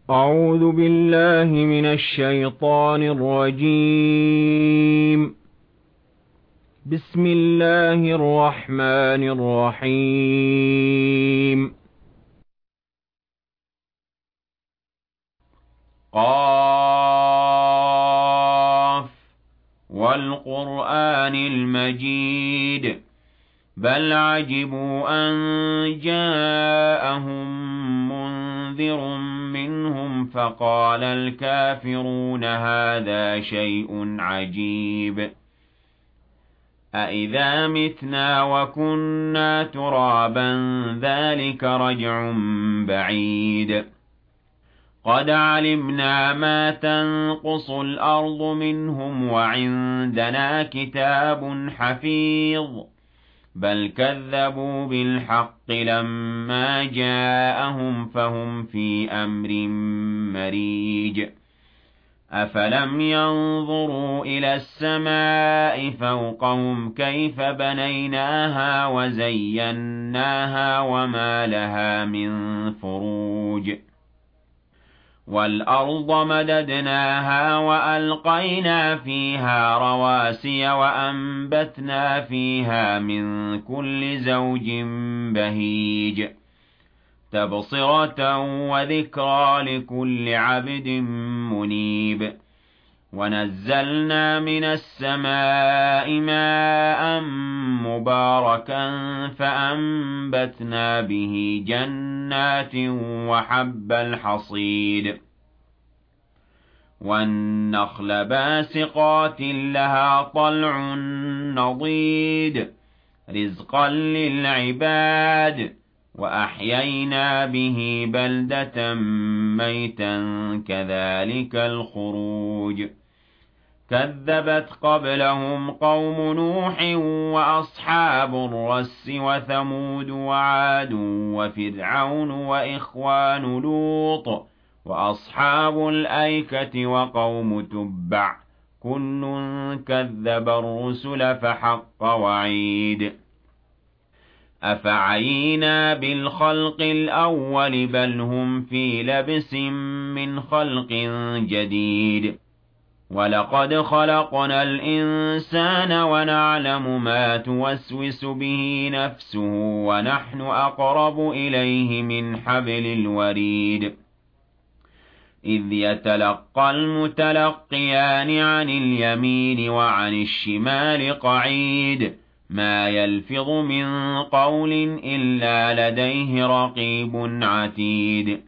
أعوذ بالله من الشيطان الرجيم. بسم الله الرحمن الرحيم. قاف والقرآن المجيد بل عجبوا أن جاءهم منذر منهم فقال الكافرون هذا شيء عجيب أإذا متنا وكنا ترابا ذلك رجع بعيد قد علمنا ما تنقص الأرض منهم وعندنا كتاب حفيظ بل كذبوا بالحق لما جاءهم فهم في أمر مريج أفلم ينظروا إلى السماء فوقهم كيف بنيناها وزيناها وما لها من فروج والأرض مددناها وألقينا فيها رواسي وأنبتنا فيها من كل زوج بهيج تبصرة وذكرى لكل عبد منيب ونزلنا من السماء ماء مباركا فأنبتنا به جنات وحب الحصيد والنخل باسقات لها طلع نضيد رزقا للعباد وأحيينا به بلدة ميتا كذلك الخروج كذبت قبلهم قوم نوح وأصحاب الرس وثمود وعاد وفرعون وإخوان لوط وأصحاب الأيكة وقوم تبع كل كذب الرسل فحق وعيد أفعينا بالخلق الأول بل هم في لبس من خلق جديد ولقد خلقنا الإنسان ونعلم ما توسوس به نفسه ونحن أقرب إليه من حبل الوريد إذ يتلقى المتلقيان عن اليمين وعن الشمال قعيد ما يلفظ من قول إلا لديه رقيب عتيد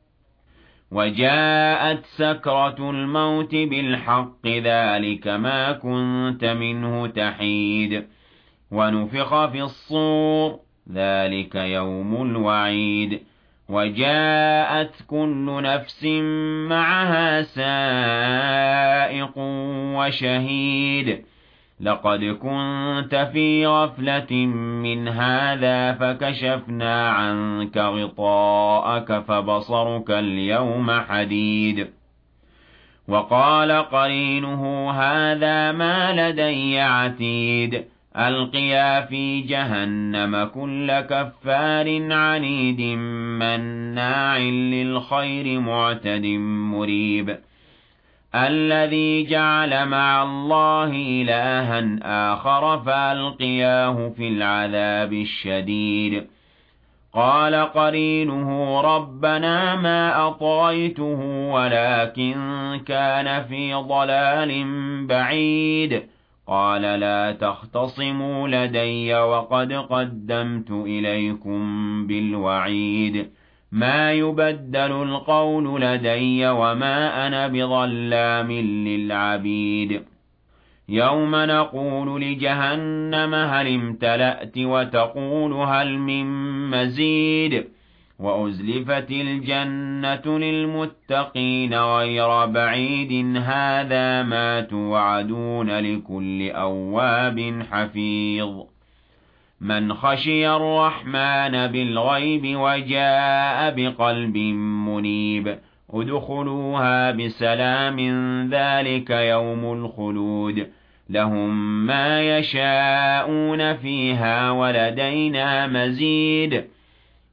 وجاءت سكرة الموت بالحق ذلك ما كنت منه تحيد ونفخ في الصور ذلك يوم الوعيد وجاءت كل نفس معها سائق وشهيد لقد كنت في غفلة من هذا فكشفنا عنك غطاءك فبصرك اليوم حديد وقال قرينه هذا ما لدي عتيد ألقيا في جهنم كل كفار عنيد مناع للخير معتد مريب الذي جعل مع الله إلها آخر فألقياه في العذاب الشديد قال قرينه ربنا ما أطغيته ولكن كان في ضلال بعيد قال لا تختصموا لدي وقد قدمت إليكم بالوعيد ما يبدل القول لدي وما أنا بظلام للعبيد يوم نقول لجهنم هل امتلأت وتقول هل من مزيد وأزلفت الجنة للمتقين غير بعيد هذا ما توعدون لكل أواب حفيظ من خشي الرحمن بالغيب وجاء بقلب منيب ادخلوها بسلام ذلك يوم الخلود لهم ما يشاءون فيها ولدينا مزيد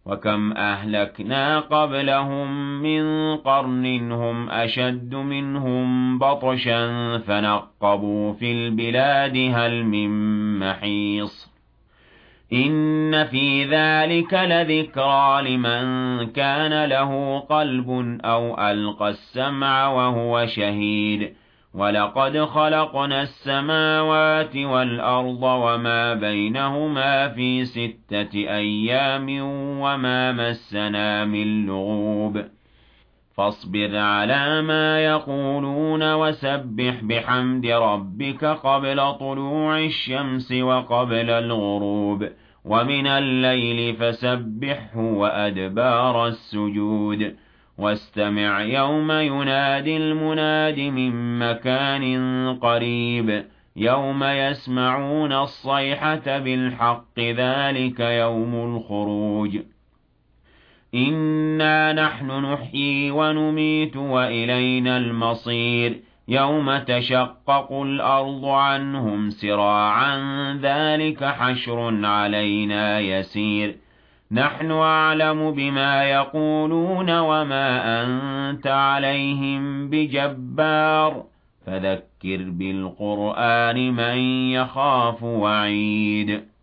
وَكَمْ أَهْلَكْنَا قَبْلَهُم مِّن قَرْنٍ هُمْ أَشَدُّ مِنْهُم بَطْشًا فَنَقَّبُوا فِي الْبِلَادِ هَلْ مِن مَّحِيصٍ إِنَّ في ذَلِكَ لَذِكْرَىٰ لِمَن كَانَ لَهُ قَلْبٌ أَوْ أَلْقَى السَّمْعَ وَهُوَ شَهِيدٌ وَلَقَدْ خَلَقْنَا السَّمَاوَاتِ وَالْأَرْضَ وَمَا بَيْنَهُمَا فِي 6 أَيَّامٍ وَمَا مَسَّنَا مِن لُّغُوبٍ فاصبر على ما يقولون وسبح بحمد ربك قبل طلوع الشمس وقبل الغروب ومن الليل فسبحه وأدبار السجود واستمع يوم ينادي المناد من مكان قريب يوم يسمعون الصيحة بالحق ذلك يوم الخروج إِنَّا نَحْنُ نُحْيِي وَنُمِيتُ وَإِلَيْنَا الْمَصِيرُ يَوْمَ تَشَقَّقُ الْأَرْضُ عَنْهُمْ سِرَاعًا ذَلِكَ حَشْرٌ عَلَيْنَا يَسِيرٌ نَحْنُ أَعْلَمُ بِمَا يَقُولُونَ وَمَا أَنتَ عَلَيْهِم بِجَبَّارٍ فَذَكِّرْ بِالْقُرْآنِ مَن يَخَافُ وَعِيدِ